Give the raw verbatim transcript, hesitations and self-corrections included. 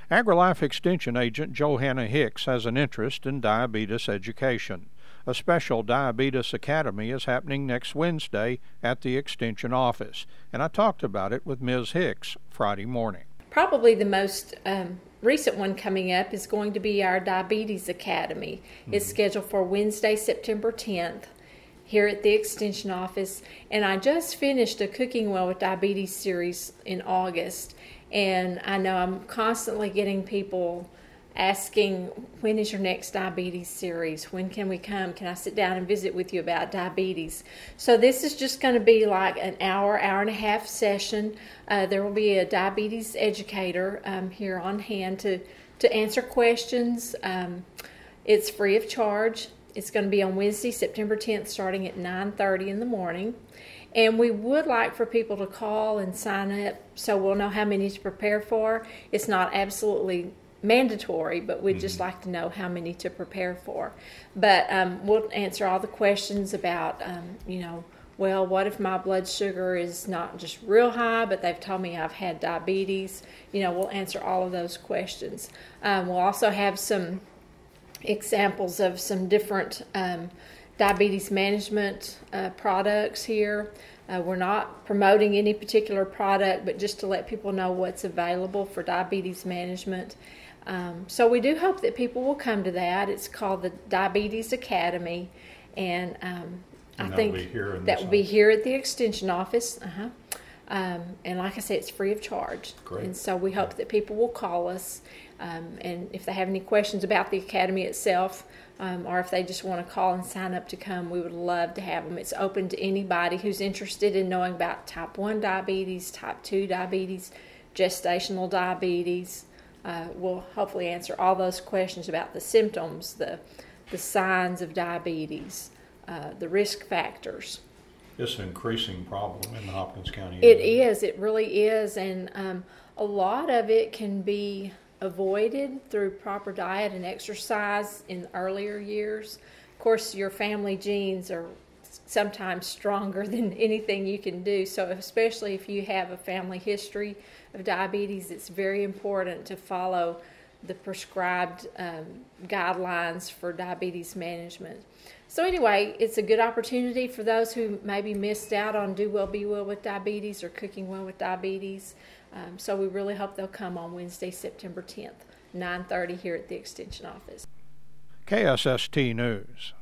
AgriLife Extension agent Johanna Hicks has an interest in diabetes education. A special Diabetes Academy is happening next Wednesday at the Extension office, and I talked about it with Miz Hicks Friday morning. Probably the most um, recent one coming up is going to be our Diabetes Academy. Mm-hmm. It's scheduled for Wednesday, September tenth. Here at the Extension office, and I just finished a Cooking Well with Diabetes series in August, and I know I'm constantly getting people asking, when is your next diabetes series? When can we come? Can I sit down and visit with you about diabetes? So this is just going to be like an hour, hour and a half session. Uh, there will be a diabetes educator um, here on hand to, to answer questions. Um, it's free of charge. It's going to be on Wednesday, September tenth, starting at nine thirty in the morning. And we would like for people to call and sign up so we'll know how many to prepare for. It's not absolutely mandatory, but we'd mm-hmm. just like to know how many to prepare for. But um, we'll answer all the questions about, um, you know, well, what if my blood sugar is not just real high, but they've told me I've had diabetes? You know, we'll answer all of those questions. Um, we'll also have some examples of some different um, diabetes management uh, products here. Uh, we're not promoting any particular product, but just to let people know what's available for diabetes management. Um, so we do hope that people will come to that. It's called the Diabetes Academy, and, um, and I think be that will be here at the Extension office. Uh-huh. Um, and like I said, it's free of charge. Great. And so we hope that people will call us. Um, and if they have any questions about the Academy itself, um, or if they just want to call and sign up to come, we would love to have them. It's open to anybody who's interested in knowing about type one diabetes, type two diabetes, gestational diabetes. Uh, we'll hopefully answer all those questions about the symptoms, the, the signs of diabetes, uh, the risk factors. It's an increasing problem in the Hopkins County area. It is. It really is. And um, a lot of it can be avoided through proper diet and exercise in earlier years. Of course, your family genes are sometimes stronger than anything you can do. So especially if you have a family history of diabetes, it's very important to follow the prescribed um, guidelines for diabetes management. So anyway, it's a good opportunity for those who maybe missed out on Do Well, Be Well with Diabetes or Cooking Well with Diabetes. Um, so we really hope they'll come on Wednesday, September tenth, nine thirty here at the Extension office. K S S T News.